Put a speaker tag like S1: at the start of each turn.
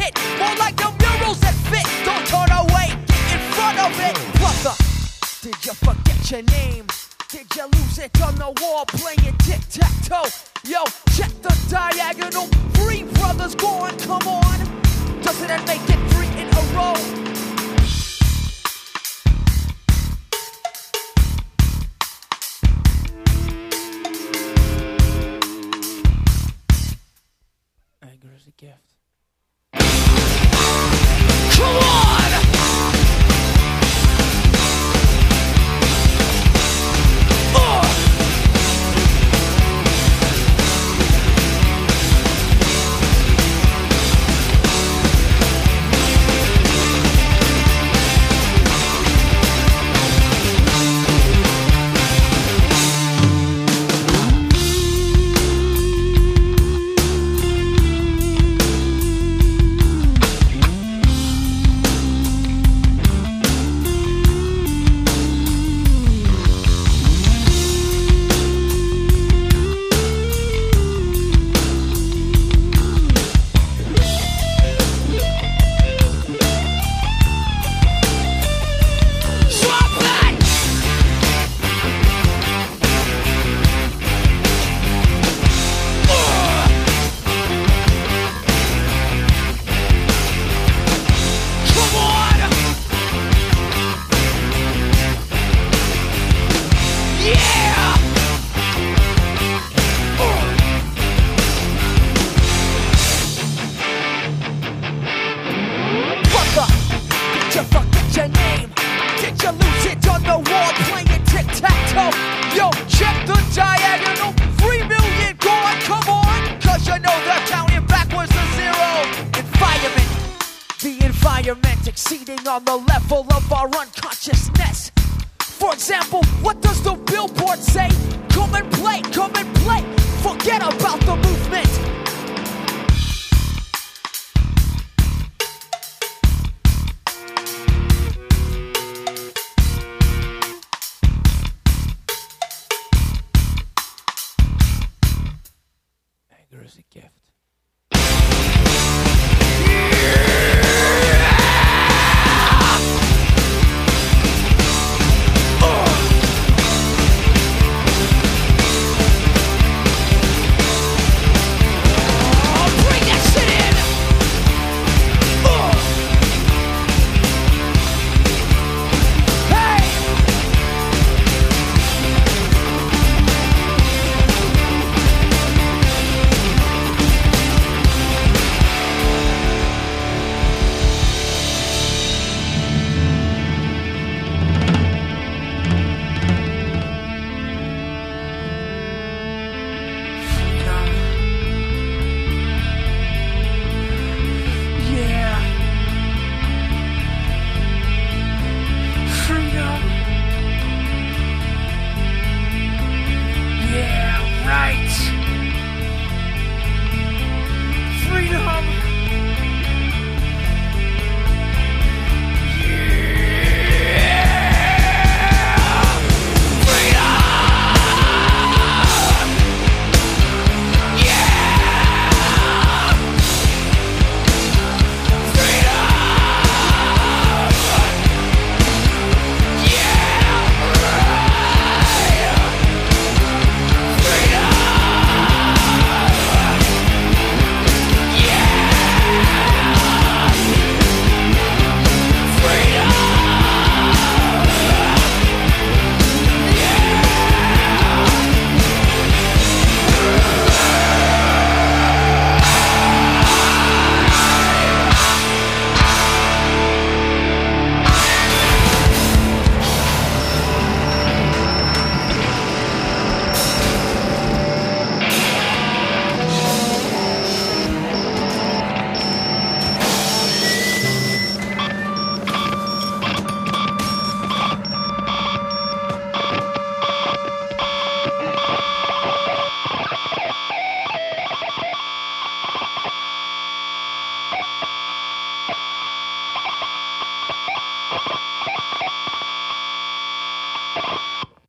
S1: hit. More like the murals that fit. Don't turn away, get in front of it. Brother, did you forget your name? Did you lose it on the wall playing tic-tac-toe? Yo, check the diagonal. 3 brothers gone, come on. Doesn't that make it 3 in a row?
S2: Anger is a gift.
S1: Come on! Exceeding on the level of our unconsciousness. For example, what does the billboard say? Come and play, forget about the movement.